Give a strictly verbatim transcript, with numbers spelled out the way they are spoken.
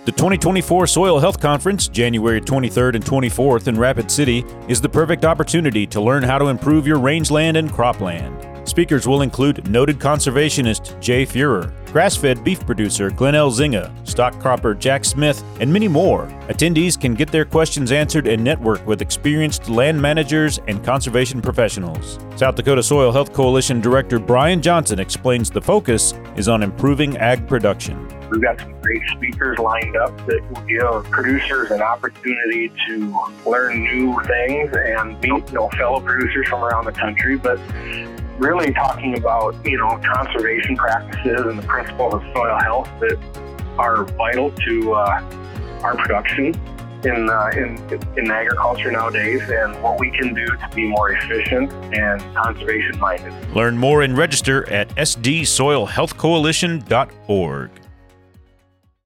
The twenty twenty-four Soil Health Conference, January twenty-third and twenty-fourth in Rapid City, is the perfect opportunity to learn how to improve your rangeland and cropland. Speakers will include noted conservationist Jay Fuhrer, grass-fed beef producer Glenn Elzinga, stock cropper Jack Smith, and many more. Attendees can get their questions answered and network with experienced land managers and conservation professionals. South Dakota Soil Health Coalition Director Brian Johnson explains the focus is on improving ag production. We've got some great speakers lined up that will give producers an opportunity to learn new things and meet, you know, fellow producers from around the country, but really talking about, you know, conservation practices and the principles of soil health that are vital to uh, our production in, uh, in in agriculture nowadays, and what we can do to be more efficient and conservation minded. Learn more and register at s d soil health coalition dot org.